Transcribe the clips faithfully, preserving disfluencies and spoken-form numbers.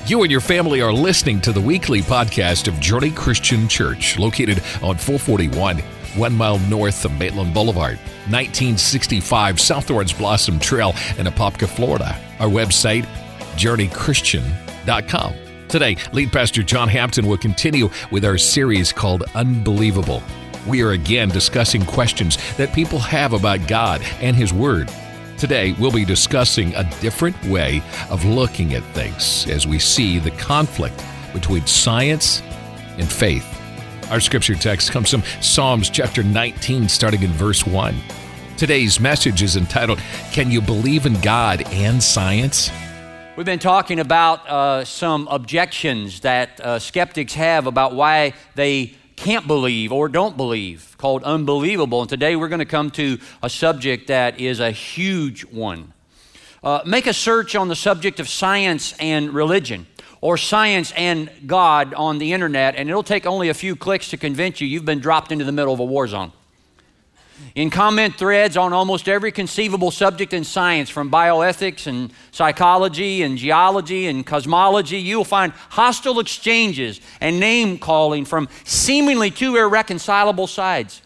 You and your family are listening to the weekly podcast of Journey Christian Church, located on four forty-one, one mile north of Maitland Boulevard, nineteen sixty-five South Orange Blossom Trail in Apopka, Florida. Our website, journey christian dot com. Today, lead pastor John Hampton will continue with our series called Unbelievable. We are again discussing questions that people have about God and His Word. Today, we'll be discussing a different way of looking at things as we see the conflict between science and faith. Our scripture text comes from Psalms chapter nineteen, starting in verse one. Today's message is entitled, Can You Believe in God and Science? We've been talking about uh, some objections that uh, skeptics have about why they can't believe or don't believe, called unbelievable. And today we're going to come to a subject that is a huge one. Uh, make a search on the subject of science and religion, or science and God on the internet, and it'll take only a few clicks to convince you you've been dropped into the middle of a war zone. In comment threads on almost every conceivable subject in science, from bioethics and psychology and geology and cosmology, you will find hostile exchanges and name-calling from seemingly two irreconcilable sides.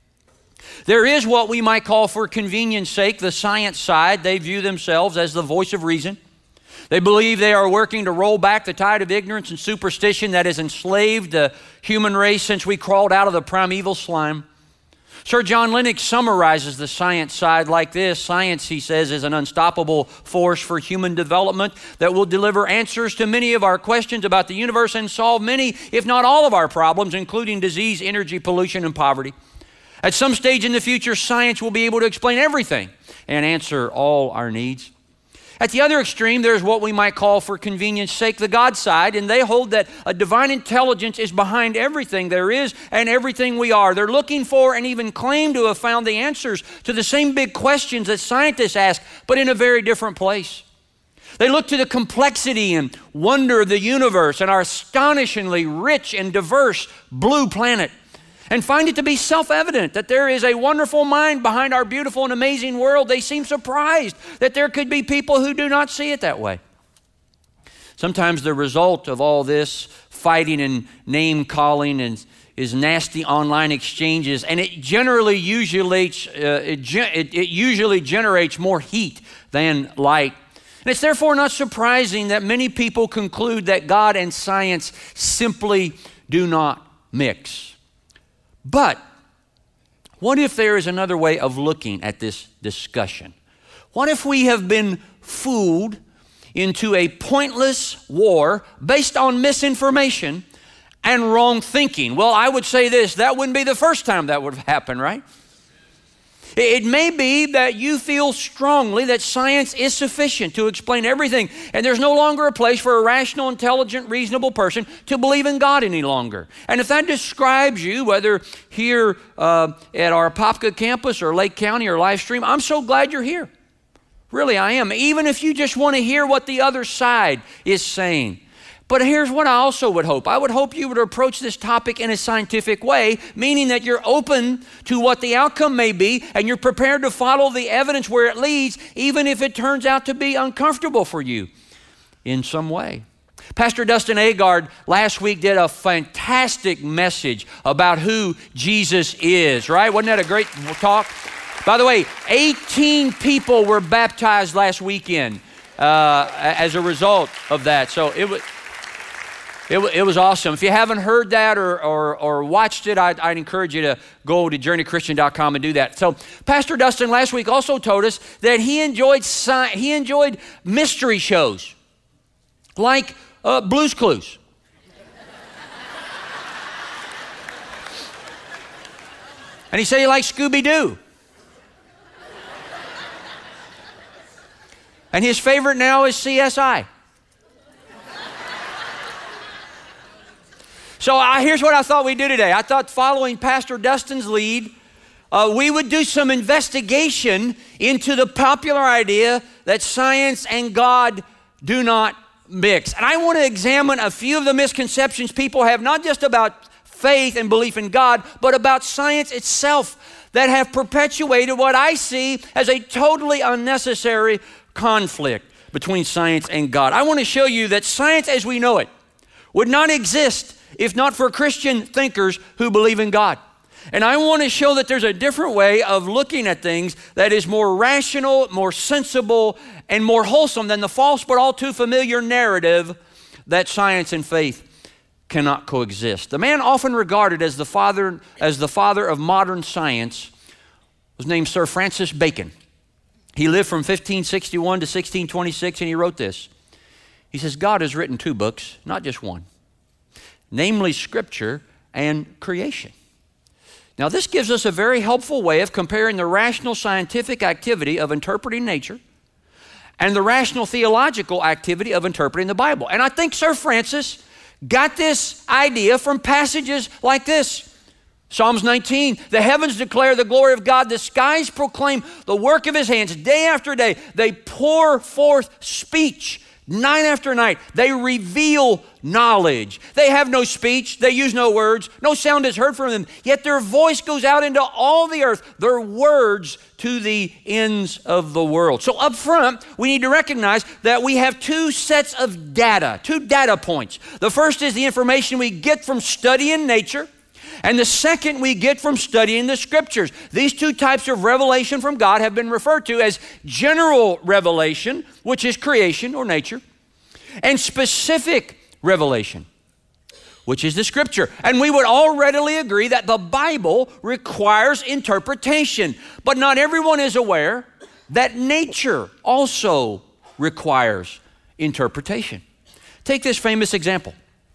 There is what we might call, for convenience sake, the science side. They view themselves as the voice of reason. They believe they are working to roll back the tide of ignorance and superstition that has enslaved the human race since we crawled out of the primeval slime. Sir John Lennox summarizes the science side like this. Science, he says, is an unstoppable force for human development that will deliver answers to many of our questions about the universe and solve many, if not all, of our problems, including disease, energy, pollution, and poverty. At some stage in the future, science will be able to explain everything and answer all our needs. At the other extreme, there's what we might call, for convenience sake, the God side, and they hold that a divine intelligence is behind everything there is and everything we are. They're looking for and even claim to have found the answers to the same big questions that scientists ask, but in a very different place. They look to the complexity and wonder of the universe and our astonishingly rich and diverse blue planet, and find it to be self-evident that there is a wonderful mind behind our beautiful and amazing world. They seem surprised that there could be people who do not see it that way. Sometimes the result of all this fighting and name-calling and is nasty online exchanges, and it generally usually uh, it, it, it usually generates more heat than light. And it's therefore not surprising that many people conclude that God and science simply do not mix. But what if there is another way of looking at this discussion? What if we have been fooled into a pointless war based on misinformation and wrong thinking? Well, I would say this, that wouldn't be the first time that would happen, right? It may be that you feel strongly that science is sufficient to explain everything, and there's no longer a place for a rational, intelligent, reasonable person to believe in God any longer. And if that describes you, whether here uh, at our Apopka campus or Lake County or live stream, I'm so glad you're here. Really, I am. Even if you just want to hear what the other side is saying. But here's what I also would hope. I would hope you would approach this topic in a scientific way, meaning that you're open to what the outcome may be and you're prepared to follow the evidence where it leads, even if it turns out to be uncomfortable for you in some way. Pastor Dustin Agard last week did a fantastic message about who Jesus is, right? Wasn't that a great talk? By the way, eighteen people were baptized last weekend uh, as a result of that. So it was... It, it was awesome. If you haven't heard that or, or, or watched it, I'd, I'd encourage you to go to journey christian dot com and do that. So Pastor Dustin last week also told us that he enjoyed sci- he enjoyed mystery shows like uh, Blue's Clues. And he said he liked Scooby-Doo. And his favorite now is C S I. So uh, here's what I thought we'd do today. I thought, following Pastor Dustin's lead, uh, we would do some investigation into the popular idea that science and God do not mix. And I want to examine a few of the misconceptions people have, not just about faith and belief in God, but about science itself, that have perpetuated what I see as a totally unnecessary conflict. between science and God. I want to show you that science as we know it would not exist if not for Christian thinkers who believe in God. And I want to show that there's a different way of looking at things that is more rational, more sensible, and more wholesome than the false but all too familiar narrative that science and faith cannot coexist. The man often regarded as the father, as the father of modern science was named Sir Francis Bacon. He lived from fifteen sixty-one to sixteen twenty-six, and he wrote this. He says, God has written two books, not just one, namely Scripture and creation. Now, this gives us a very helpful way of comparing the rational scientific activity of interpreting nature and the rational theological activity of interpreting the Bible. And I think Sir Francis got this idea from passages like this. Psalms nineteen, the heavens declare the glory of God. The skies proclaim the work of his hands. Day after day, they pour forth speech. Night after night, they reveal knowledge. They have no speech. They use no words. No sound is heard from them. Yet their voice goes out into all the earth. Their words to the ends of the world. So up front, we need to recognize that we have two sets of data, two data points. The first is the information we get from studying nature, and the second we get from studying the Scriptures. These two types of revelation from God have been referred to as general revelation, which is creation or nature, and specific revelation, which is the Scripture. And we would all readily agree that the Bible requires interpretation, but not everyone is aware that nature also requires interpretation. Take this famous example.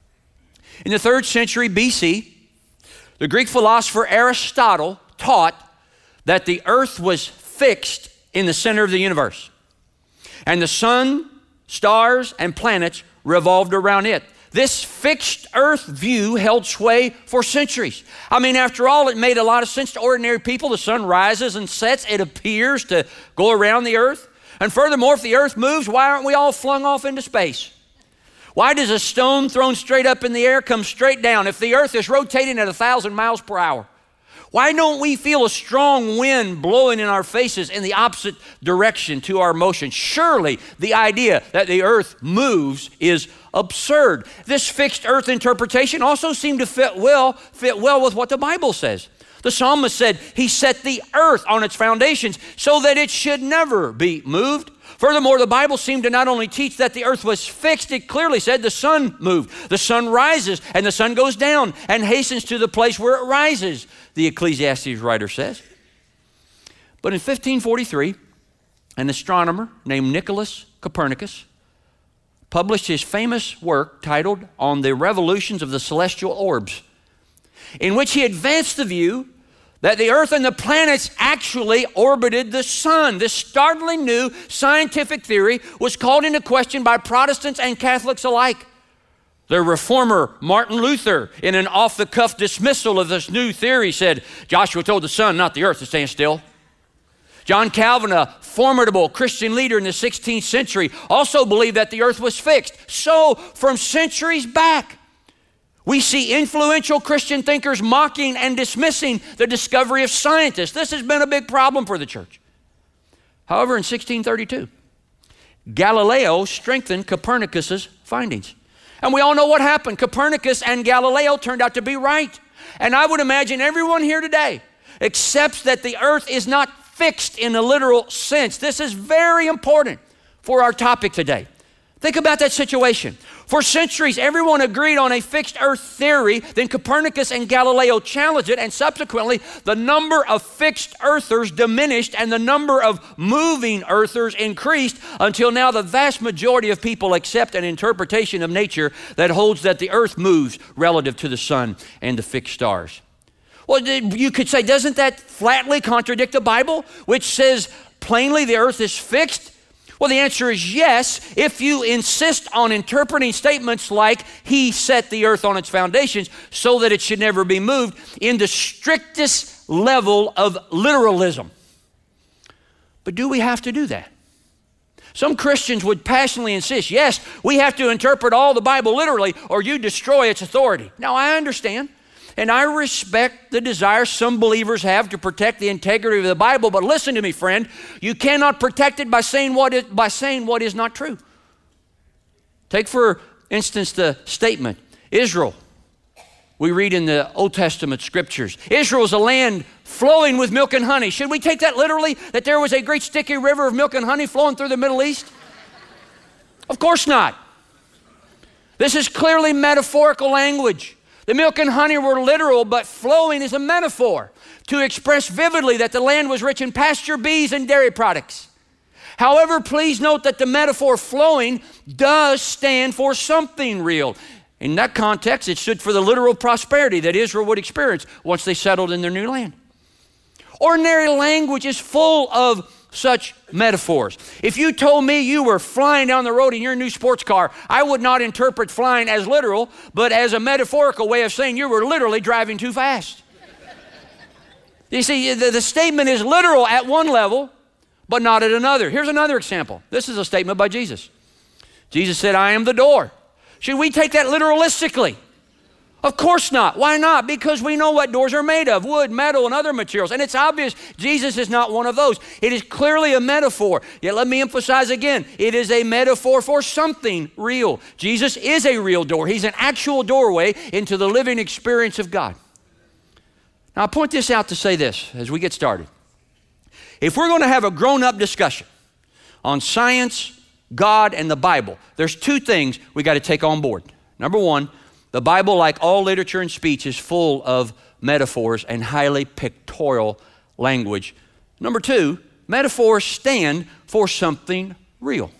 In the third century B C, the Greek philosopher Aristotle taught that the earth was fixed in the center of the universe, and the sun, stars, and planets revolved around it. This fixed earth view held sway for centuries. I mean, after all, it made a lot of sense to ordinary people. The sun rises and sets. It appears to go around the earth. And furthermore, if the earth moves, why aren't we all flung off into space? Why does a stone thrown straight up in the air come straight down if the earth is rotating at a thousand miles per hour? Why don't we feel a strong wind blowing in our faces in the opposite direction to our motion? Surely the idea that the earth moves is absurd. This fixed earth interpretation also seemed to fit well, fit well with what the Bible says. The psalmist said, he set the earth on its foundations so that it should never be moved. Furthermore, the Bible seemed to not only teach that the earth was fixed, it clearly said the sun moved. The sun rises and the sun goes down and hastens to the place where it rises, the Ecclesiastes writer says. But in fifteen forty-three, an astronomer named Nicholas Copernicus published his famous work titled On the Revolutions of the Celestial Orbs, in which he advanced the view that the earth and the planets actually orbited the sun. This startling new scientific theory was called into question by Protestants and Catholics alike. The reformer Martin Luther, in an off-the-cuff dismissal of this new theory, said, Joshua told the sun, not the earth, to stand still. John Calvin, a formidable Christian leader in the sixteenth century, also believed that the earth was fixed. So, from centuries back, we see influential Christian thinkers mocking and dismissing the discovery of scientists. This has been a big problem for the church. However, in sixteen thirty-two, Galileo strengthened Copernicus's findings. And we all know what happened. Copernicus and Galileo turned out to be right. And I would imagine everyone here today accepts that the earth is not fixed in a literal sense. This is very important for our topic today. Think about that situation. For centuries, everyone agreed on a fixed earth theory. Then Copernicus and Galileo challenged it, and subsequently, the number of fixed earthers diminished and the number of moving earthers increased until now the vast majority of people accept an interpretation of nature that holds that the earth moves relative to the sun and the fixed stars. Well, you could say, doesn't that flatly contradict the Bible, which says plainly the earth is fixed? Well, the answer is yes, if you insist on interpreting statements like he set the earth on its foundations so that it should never be moved in the strictest level of literalism. But do we have to do that? Some Christians would passionately insist, yes, we have to interpret all the Bible literally or you destroy its authority. Now, I understand. And I respect the desire some believers have to protect the integrity of the Bible, but listen to me, friend, you cannot protect it by saying what is, by saying what is not true. Take, for instance, the statement, Israel. We read in the Old Testament scriptures, Israel is a land flowing with milk and honey. Should we take that literally, that there was a great sticky river of milk and honey flowing through the Middle East? Of course not. This is clearly metaphorical language. The milk and honey were literal, but flowing is a metaphor to express vividly that the land was rich in pasture, bees, and dairy products. However, please note that the metaphor flowing does stand for something real. In that context, it stood for the literal prosperity that Israel would experience once they settled in their new land. Ordinary language is full of such metaphors. If you told me you were flying down the road in your new sports car, I would not interpret flying as literal, but as a metaphorical way of saying you were literally driving too fast. You see, the, the statement is literal at one level, but not at another. Here's another example. This is a statement by Jesus. Jesus said, I am the door. Should we take that literalistically? Of course not. Why not? Because we know what doors are made of, wood, metal, and other materials. And it's obvious Jesus is not one of those. It is clearly a metaphor. Yet let me emphasize again, it is a metaphor for something real. Jesus is a real door. He's an actual doorway into the living experience of God. Now I point this out to say this as we get started. If we're going to have a grown-up discussion on science, God, and the Bible, there's two things we got to take on board. Number one, the Bible, like all literature and speech, is full of metaphors and highly pictorial language. Number two, metaphors stand for something real.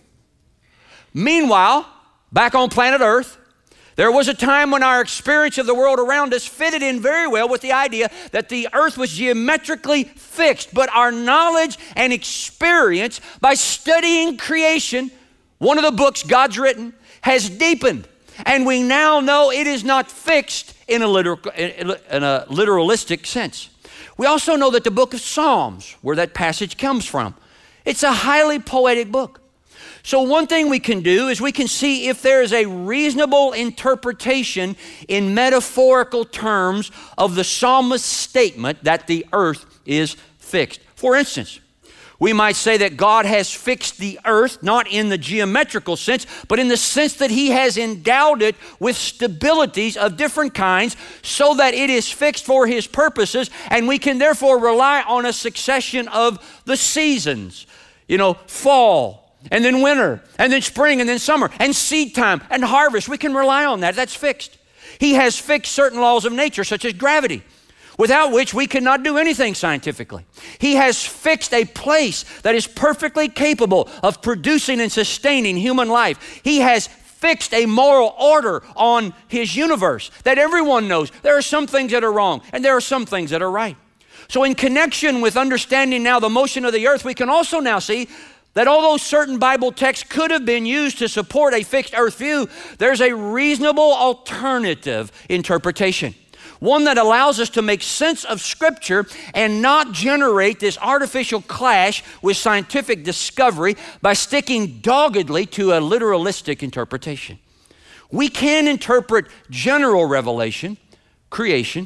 Meanwhile, back on planet Earth, there was a time when our experience of the world around us fitted in very well with the idea that the earth was geometrically fixed, but our knowledge and experience by studying creation, one of the books God's written, has deepened. And we now know it is not fixed in a, literal, in a literalistic sense. We also know that the book of Psalms, where that passage comes from, it's a highly poetic book. So one thing we can do is we can see if there is a reasonable interpretation in metaphorical terms of the psalmist's statement that the earth is fixed. For instance, we might say that God has fixed the earth, not in the geometrical sense, but in the sense that he has endowed it with stabilities of different kinds so that it is fixed for his purposes, and we can therefore rely on a succession of the seasons. You know, fall, and then winter, and then spring, and then summer, and seed time, and harvest. We can rely on that. That's fixed. He has fixed certain laws of nature, such as gravity, without which we cannot do anything scientifically. He has fixed a place that is perfectly capable of producing and sustaining human life. He has fixed a moral order on his universe that everyone knows. There are some things that are wrong, and there are some things that are right. So in connection with understanding now the motion of the earth, we can also now see that although certain Bible texts could have been used to support a fixed earth view, there's a reasonable alternative interpretation. One that allows us to make sense of Scripture and not generate this artificial clash with scientific discovery by sticking doggedly to a literalistic interpretation. We can interpret general revelation, creation,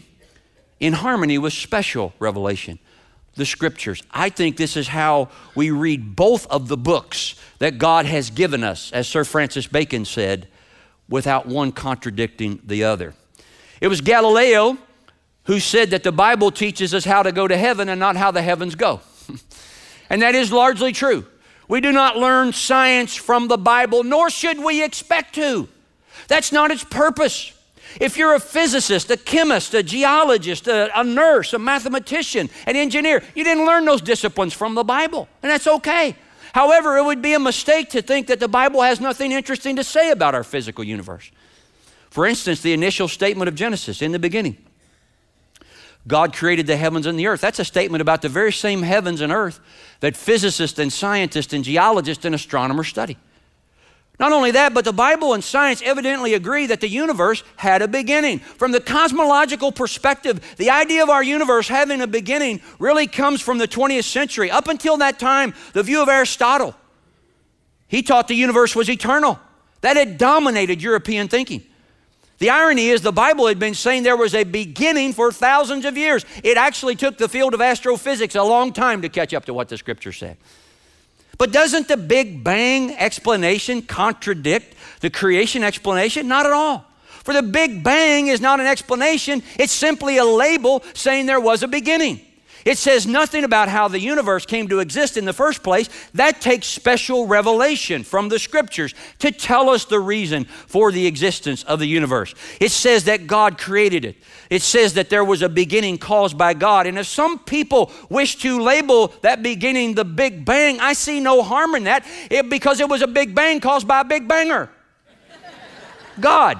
in harmony with special revelation, the Scriptures. I think this is how we read both of the books that God has given us, as Sir Francis Bacon said, without one contradicting the other. It was Galileo who said that the Bible teaches us how to go to heaven and not how the heavens go. And that is largely true. We do not learn science from the Bible, nor should we expect to. That's not its purpose. If you're a physicist, a chemist, a geologist, a, a nurse, a mathematician, an engineer, you didn't learn those disciplines from the Bible, and that's okay. However, it would be a mistake to think that the Bible has nothing interesting to say about our physical universe. For instance, the initial statement of Genesis, in the beginning, God created the heavens and the earth. That's a statement about the very same heavens and earth that physicists and scientists and geologists and astronomers study. Not only that, but the Bible and science evidently agree that the universe had a beginning. From the cosmological perspective, the idea of our universe having a beginning really comes from the twentieth century. Up until that time, the view of Aristotle, he taught the universe was eternal. That had dominated European thinking. The irony is the Bible had been saying there was a beginning for thousands of years. It actually took the field of astrophysics a long time to catch up to what the Scripture said. But doesn't the Big Bang explanation contradict the creation explanation? Not at all. For the Big Bang is not an explanation. It's simply a label saying there was a beginning. It says nothing about how the universe came to exist in the first place. That takes special revelation from the Scriptures to tell us the reason for the existence of the universe. It says that God created it. It says that there was a beginning caused by God. And if some people wish to label that beginning the Big Bang, I see no harm in that it, because it was a Big Bang caused by a Big Banger, God.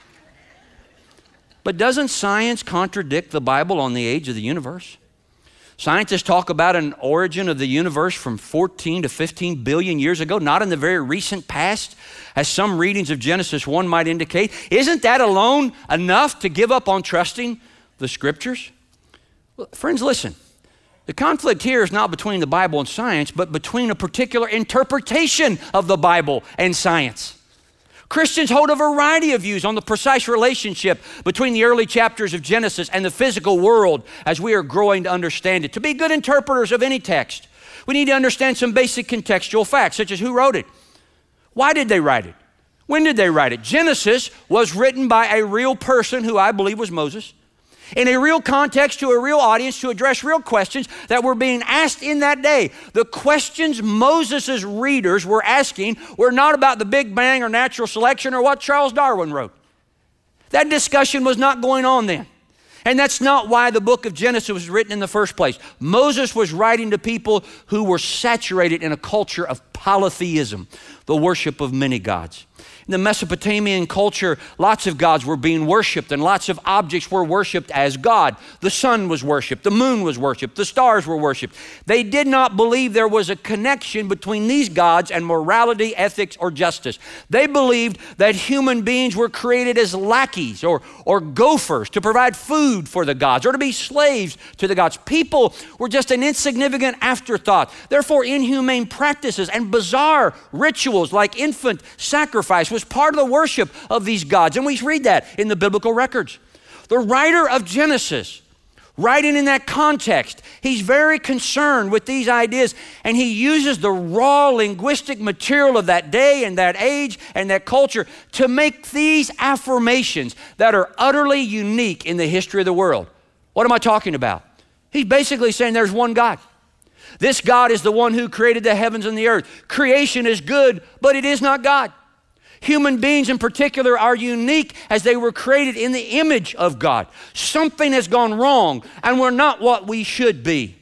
But doesn't science contradict the Bible on the age of the universe? Scientists talk about an origin of the universe from fourteen to fifteen billion years ago, not in the very recent past, as some readings of Genesis one might indicate. Isn't that alone enough to give up on trusting the Scriptures? Well, friends, listen. The conflict here is not between the Bible and science, but between a particular interpretation of the Bible and science. Christians hold a variety of views on the precise relationship between the early chapters of Genesis and the physical world as we are growing to understand it. To be good interpreters of any text, we need to understand some basic contextual facts, such as who wrote it, why did they write it, when did they write it. Genesis was written by a real person who I believe was Moses, in a real context to a real audience to address real questions that were being asked in that day. The questions Moses' readers were asking were not about the Big Bang or natural selection or what Charles Darwin wrote. That discussion was not going on then. And that's not why the book of Genesis was written in the first place. Moses was writing to people who were saturated in a culture of polytheism, the worship of many gods. In the Mesopotamian culture, lots of gods were being worshiped and lots of objects were worshiped as God. The sun was worshiped, the moon was worshiped, the stars were worshiped. They did not believe there was a connection between these gods and morality, ethics, or justice. They believed that human beings were created as lackeys or, or gophers to provide food for the gods or to be slaves to the gods. People were just an insignificant afterthought. Therefore, inhumane practices and bizarre rituals like infant sacrifice was part of the worship of these gods. And we read that in the biblical records. The writer of Genesis, writing in that context, he's very concerned with these ideas, and he uses the raw linguistic material of that day and that age and that culture to make these affirmations that are utterly unique in the history of the world. What am I talking about? He's basically saying there's one God. This God is the one who created the heavens and the earth. Creation is good, but it is not God. Human beings in particular are unique as they were created in the image of God. Something has gone wrong and we're not what we should be.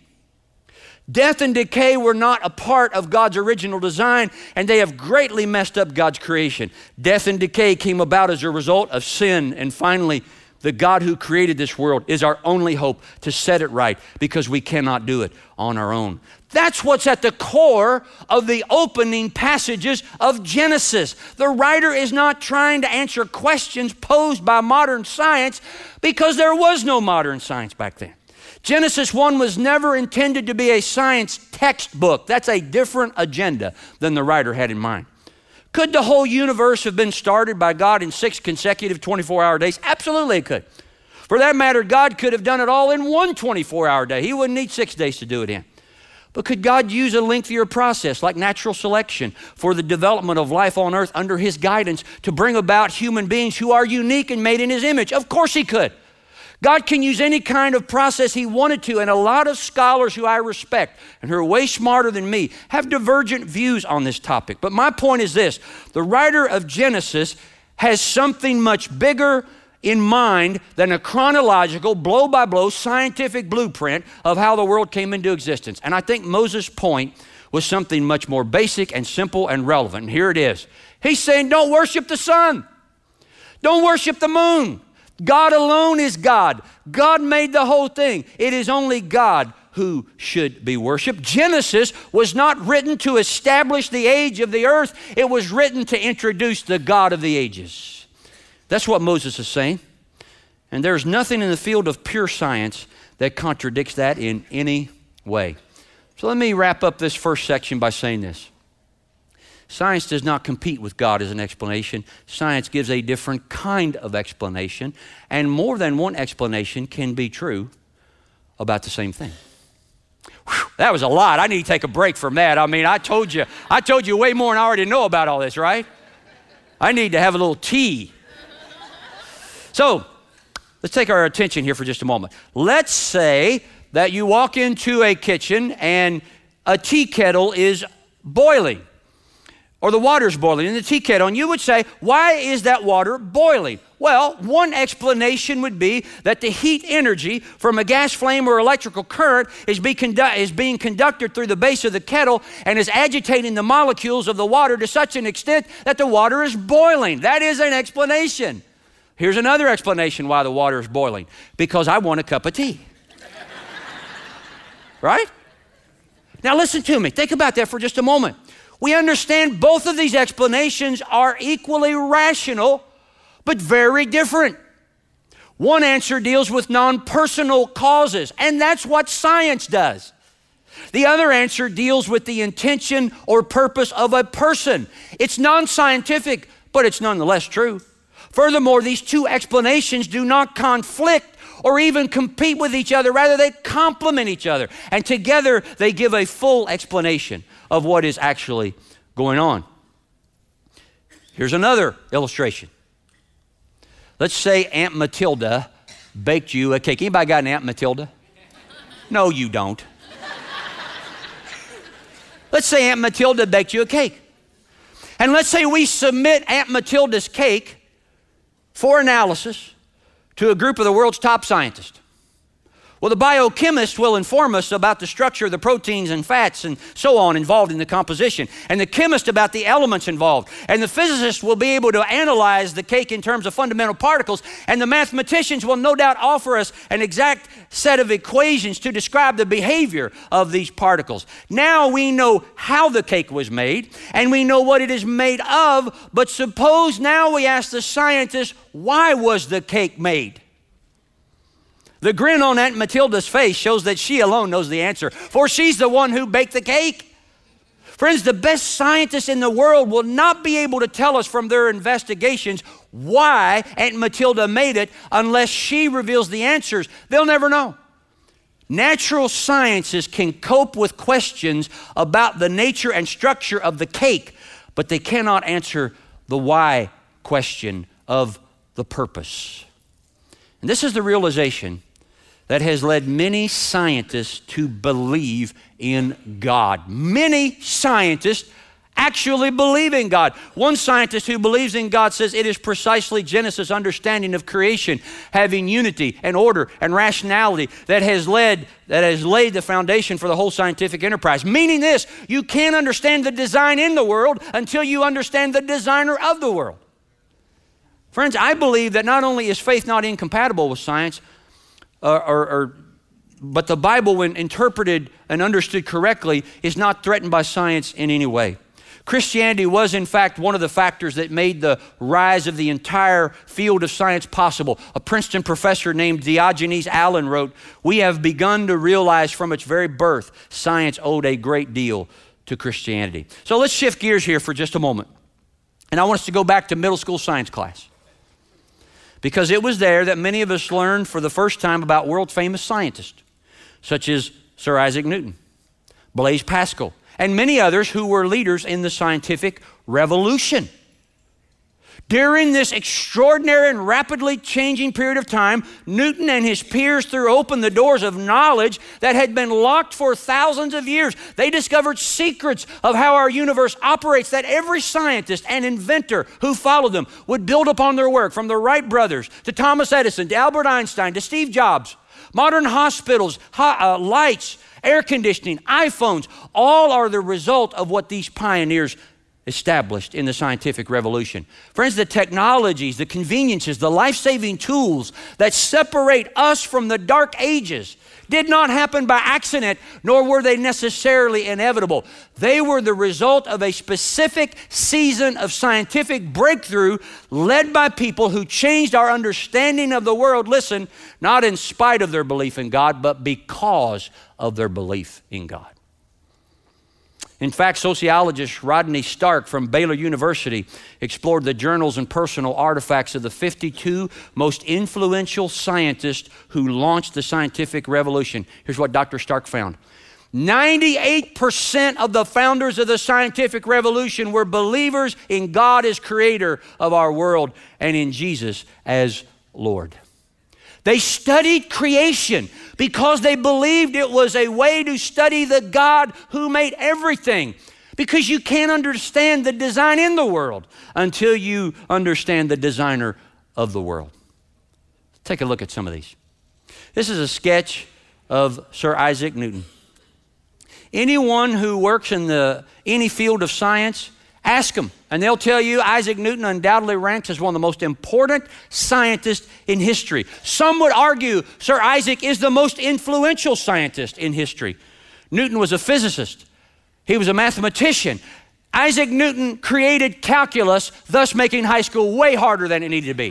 Death and decay were not a part of God's original design, and they have greatly messed up God's creation. Death and decay came about as a result of sin, and finally, the God who created this world is our only hope to set it right because we cannot do it on our own. That's what's at the core of the opening passages of Genesis. The writer is not trying to answer questions posed by modern science because there was no modern science back then. Genesis one was never intended to be a science textbook. That's a different agenda than the writer had in mind. Could the whole universe have been started by God in six consecutive twenty-four hour days? Absolutely it could. For that matter, God could have done it all in one twenty-four hour day. He wouldn't need six days to do it in. But could God use a lengthier process like natural selection for the development of life on earth under His guidance to bring about human beings who are unique and made in His image? Of course He could. God can use any kind of process He wanted to, and a lot of scholars who I respect and who are way smarter than me have divergent views on this topic. But my point is this: the writer of Genesis has something much bigger in mind than a chronological, blow-by-blow scientific blueprint of how the world came into existence. And I think Moses' point was something much more basic and simple and relevant. And here it is. He's saying, don't worship the sun. Don't worship the moon. God alone is God. God made the whole thing. It is only God who should be worshiped. Genesis was not written to establish the age of the earth. It was written to introduce the God of the ages. That's what Moses is saying. And there's nothing in the field of pure science that contradicts that in any way. So let me wrap up this first section by saying this. Science does not compete with God as an explanation. Science gives a different kind of explanation, and more than one explanation can be true about the same thing. Whew, that was a lot. I need to take a break from that. I mean, I told you, I told you way more than I already know about all this, right? I need to have a little tea. So, let's take our attention here for just a moment. Let's say that you walk into a kitchen and a tea kettle is boiling, or the water's boiling in the tea kettle, and you would say, why is that water boiling? Well, one explanation would be that the heat energy from a gas flame or electrical current is, be condu- is being conducted through the base of the kettle and is agitating the molecules of the water to such an extent that the water is boiling. That is an explanation. Here's another explanation why the water is boiling. Because I want a cup of tea. Right? Now listen to me. Think about that for just a moment. We understand both of these explanations are equally rational, but very different. One answer deals with non-personal causes, and that's what science does. The other answer deals with the intention or purpose of a person. It's non-scientific, but it's nonetheless true. Furthermore, these two explanations do not conflict or even compete with each other. Rather, they complement each other. And together, they give a full explanation of what is actually going on. Here's another illustration. Let's say Aunt Matilda baked you a cake. Anybody got an Aunt Matilda? No, you don't. Let's say Aunt Matilda baked you a cake. And let's say we submit Aunt Matilda's cake for analysis to a group of the world's top scientists. Well, the biochemist will inform us about the structure of the proteins and fats and so on involved in the composition, and the chemist about the elements involved, and the physicist will be able to analyze the cake in terms of fundamental particles, and the mathematicians will no doubt offer us an exact set of equations to describe the behavior of these particles. Now we know how the cake was made, and we know what it is made of, but suppose now we ask the scientists, why was the cake made? The grin on Aunt Matilda's face shows that she alone knows the answer, for she's the one who baked the cake. Friends, the best scientists in the world will not be able to tell us from their investigations why Aunt Matilda made it unless she reveals the answers. They'll never know. Natural sciences can cope with questions about the nature and structure of the cake, but they cannot answer the why question of the purpose. And this is the realization that has led many scientists to believe in God. Many scientists actually believe in God. One scientist who believes in God says it is precisely Genesis' understanding of creation, having unity and order and rationality that has led, that has laid the foundation for the whole scientific enterprise. Meaning this, you can't understand the design in the world until you understand the designer of the world. Friends, I believe that not only is faith not incompatible with science, or, or, or, but the Bible, when interpreted and understood correctly, is not threatened by science in any way. Christianity was, in fact, one of the factors that made the rise of the entire field of science possible. A Princeton professor named Diogenes Allen wrote, "We have begun to realize from its very birth, science owed a great deal to Christianity." So let's shift gears here for just a moment. And I want us to go back to middle school science class, because it was there that many of us learned for the first time about world famous scientists, such as Sir Isaac Newton, Blaise Pascal, and many others who were leaders in the scientific revolution. During this extraordinary and rapidly changing period of time, Newton and his peers threw open the doors of knowledge that had been locked for thousands of years. They discovered secrets of how our universe operates that every scientist and inventor who followed them would build upon their work, from the Wright brothers to Thomas Edison to Albert Einstein to Steve Jobs. Modern hospitals, ho- uh, lights, air conditioning, iPhones, all are the result of what these pioneers established in the scientific revolution. Friends, the technologies, the conveniences, the life-saving tools that separate us from the dark ages did not happen by accident, nor were they necessarily inevitable. They were the result of a specific season of scientific breakthrough led by people who changed our understanding of the world, listen, not in spite of their belief in God, but because of their belief in God. In fact, sociologist Rodney Stark from Baylor University explored the journals and personal artifacts of the fifty-two most influential scientists who launched the scientific revolution. Here's what Doctor Stark found. ninety-eight percent of the founders of the scientific revolution were believers in God as creator of our world and in Jesus as Lord. They studied creation because they believed it was a way to study the God who made everything. Because you can't understand the design in the world until you understand the designer of the world. Take a look at some of these. This is a sketch of Sir Isaac Newton. Anyone who works in the any field of science, ask them, and they'll tell you Isaac Newton undoubtedly ranks as one of the most important scientists in history. Some would argue Sir Isaac is the most influential scientist in history. Newton was a physicist. He was a mathematician. Isaac Newton created calculus, thus making high school way harder than it needed to be.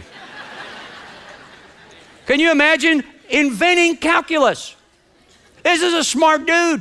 Can you imagine inventing calculus? This is a smart dude.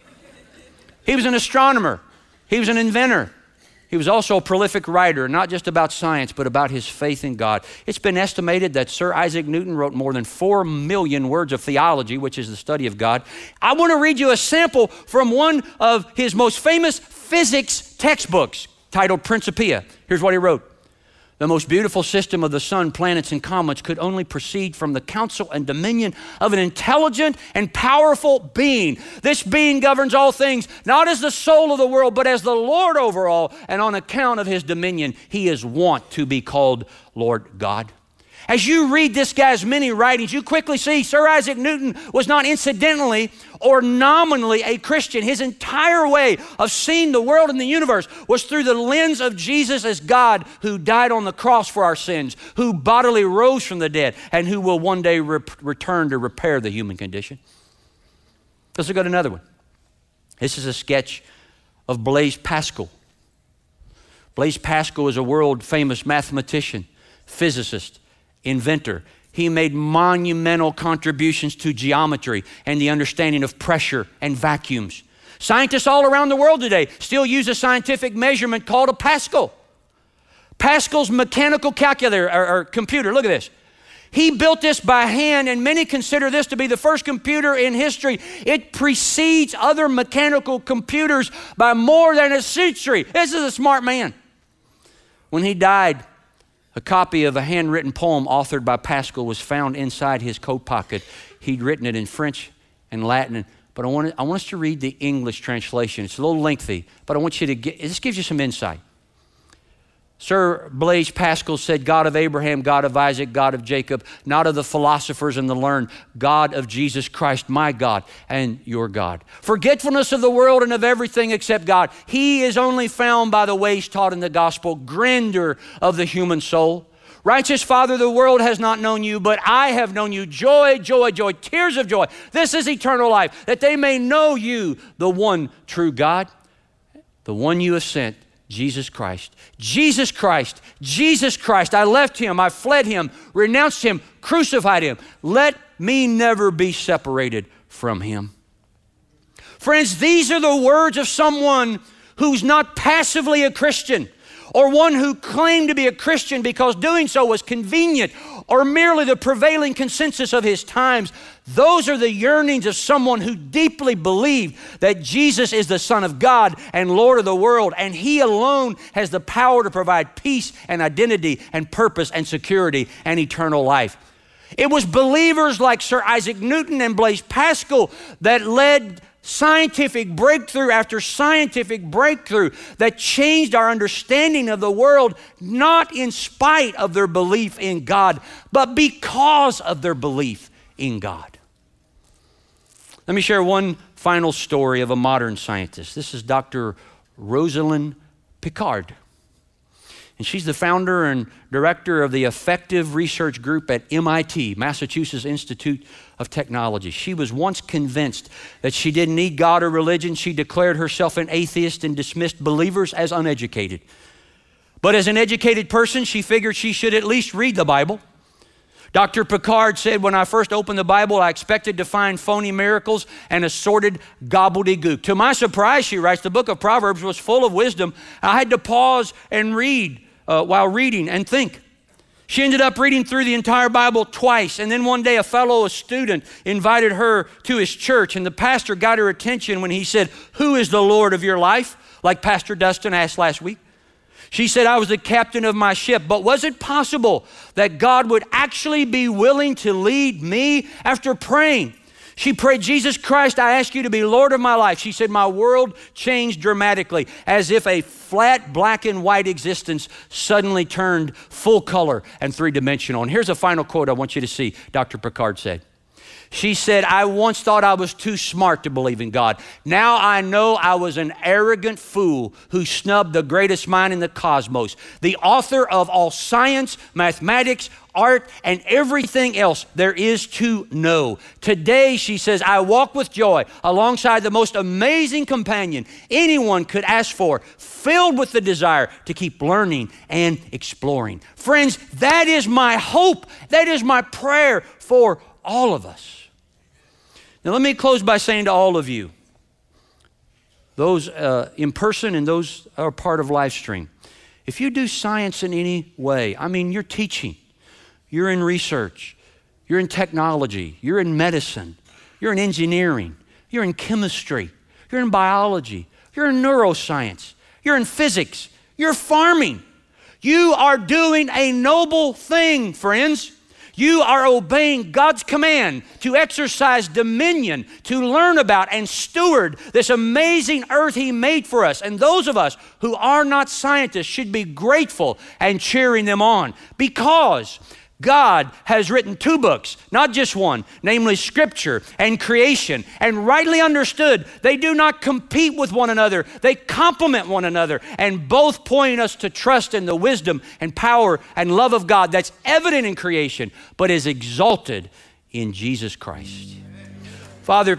He was an astronomer. He was an inventor. He was also a prolific writer, not just about science, but about his faith in God. It's been estimated that Sir Isaac Newton wrote more than four million words of theology, which is the study of God. I want to read you a sample from one of his most famous physics textbooks titled Principia. Here's what he wrote. The most beautiful system of the sun, planets, and comets could only proceed from the counsel and dominion of an intelligent and powerful being. This being governs all things, not as the soul of the world, but as the Lord over all. And on account of his dominion, he is wont to be called Lord God. As you read this guy's many writings, you quickly see Sir Isaac Newton was not incidentally or nominally a Christian. His entire way of seeing the world and the universe was through the lens of Jesus as God who died on the cross for our sins, who bodily rose from the dead, and who will one day re- return to repair the human condition. Let's look at another one. This is a sketch of Blaise Pascal. Blaise Pascal is a world-famous mathematician, physicist, inventor. He made monumental contributions to geometry and the understanding of pressure and vacuums. Scientists all around the world today still use a scientific measurement called a Pascal. Pascal's mechanical calculator or, or computer, look at this. He built this by hand, and many consider this to be the first computer in history. It precedes other mechanical computers by more than a century. This is a smart man. When he died, a copy of a handwritten poem authored by Pascal was found inside his coat pocket. He'd written it in French and Latin, but I want, to, I want us to read the English translation. It's a little lengthy, but I want you to get, this gives you some insight. Sir Blaise Pascal said, God of Abraham, God of Isaac, God of Jacob, not of the philosophers and the learned, God of Jesus Christ, my God and your God. Forgetfulness of the world and of everything except God. He is only found by the ways taught in the gospel, grandeur of the human soul. Righteous Father, the world has not known you, but I have known you. Joy, joy, joy, tears of joy. This is eternal life, that they may know you, the one true God, the one you have sent, Jesus Christ. Jesus Christ. Jesus Christ. I left him. I fled him, renounced him, crucified him. Let me never be separated from him. Friends, these are the words of someone who's not passively a Christian, or one who claimed to be a Christian because doing so was convenient, or merely the prevailing consensus of his times. Those are the yearnings of someone who deeply believed that Jesus is the Son of God and Lord of the world, and he alone has the power to provide peace and identity and purpose and security and eternal life. It was believers like Sir Isaac Newton and Blaise Pascal that led scientific breakthrough after scientific breakthrough that changed our understanding of the world, not in spite of their belief in God, but because of their belief in God. Let me share one final story of a modern scientist. This is Doctor Rosalind Picard. And she's the founder and director of the Effective Research Group at M I T, Massachusetts Institute of Technology. She was once convinced that she didn't need God or religion. She declared herself an atheist and dismissed believers as uneducated. But as an educated person, she figured she should at least read the Bible. Doctor Picard said, when I first opened the Bible, I expected to find phony miracles and assorted gobbledygook. To my surprise, she writes, the book of Proverbs was full of wisdom. I had to pause and read uh, while reading and think. She ended up reading through the entire Bible twice. And then one day a fellow a student invited her to his church, and the pastor got her attention when he said, who is the Lord of your life? Like Pastor Dustin asked last week. She said, I was the captain of my ship, but was it possible that God would actually be willing to lead me? After praying, she prayed, Jesus Christ, I ask you to be Lord of my life. She said, my world changed dramatically, as if a flat black and white existence suddenly turned full color and three-dimensional. And here's a final quote I want you to see, Doctor Picard said. She said, I once thought I was too smart to believe in God. Now I know I was an arrogant fool who snubbed the greatest mind in the cosmos, the author of all science, mathematics, art, and everything else there is to know. Today, she says, I walk with joy alongside the most amazing companion anyone could ask for, filled with the desire to keep learning and exploring. Friends, that is my hope. That is my prayer for all of us. Now, let me close by saying to all of you, those uh, in person and those are part of live stream, if you do science in any way, I mean, you're teaching, you're in research, you're in technology, you're in medicine, you're in engineering, you're in chemistry, you're in biology, you're in neuroscience, you're in physics, you're farming. You are doing a noble thing, friends. You are obeying God's command to exercise dominion, to learn about and steward this amazing earth He made for us. And those of us who are not scientists should be grateful and cheering them on, because God has written two books, not just one, namely Scripture and creation. And rightly understood, they do not compete with one another. They complement one another, and both point us to trust in the wisdom and power and love of God that's evident in creation, but is exalted in Jesus Christ. Father,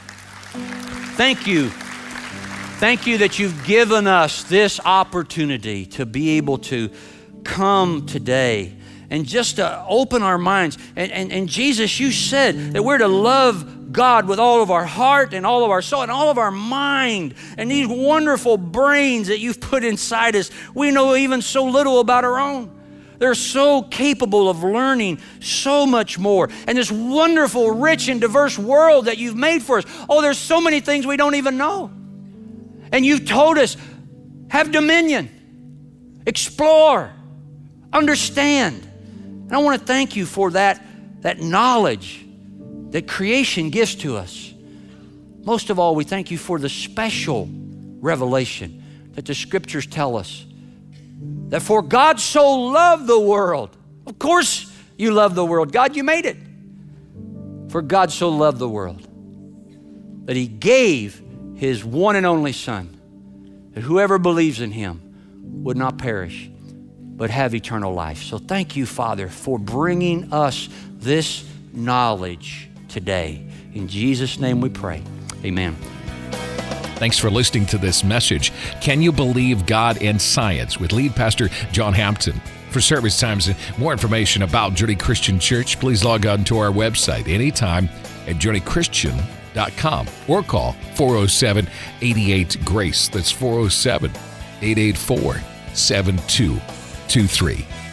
thank you. Thank you that you've given us this opportunity to be able to come today and just to open our minds. And, and, and Jesus, you said that we're to love God with all of our heart and all of our soul and all of our mind. And these wonderful brains that you've put inside us, we know even so little about our own. They're so capable of learning so much more. And this wonderful, rich, and diverse world that you've made for us. Oh, there's so many things we don't even know. And you've told us, have dominion, explore, understand. And I want to thank you for that, that knowledge that creation gives to us. Most of all, we thank you for the special revelation that the Scriptures tell us. That for God so loved the world. Of course you love the world. God, you made it. For God so loved the world that He gave His one and only Son, that whoever believes in Him would not perish, but have eternal life. So thank you, Father, for bringing us this knowledge today. In Jesus' name we pray. Amen. Thanks for listening to this message, Can You Believe God and Science, with lead pastor John Hampton. For service times and more information about Journey Christian Church, please log on to our website anytime at journey christian dot com or call four oh seven, eight eight, GRACE. That's four oh seven, eight eight four, seven two two three.